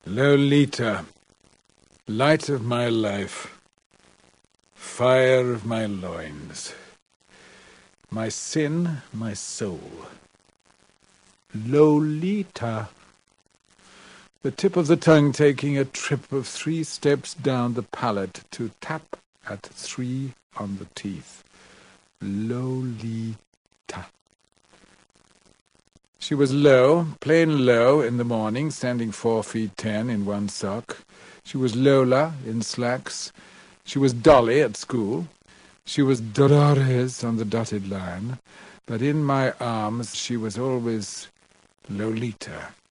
Lolita, light of my life, fire of my loins, my sin, my soul. Lolita. The tip of the tongue taking a trip of 3 steps down the palate to tap at 3 on the teeth. Lolita. She was low, plain low in the morning, standing 4 feet 10 in one sock. She was Lola in slacks. She was Dolly at school. She was Dolores on the dotted line. But in my arms she was always Lolita.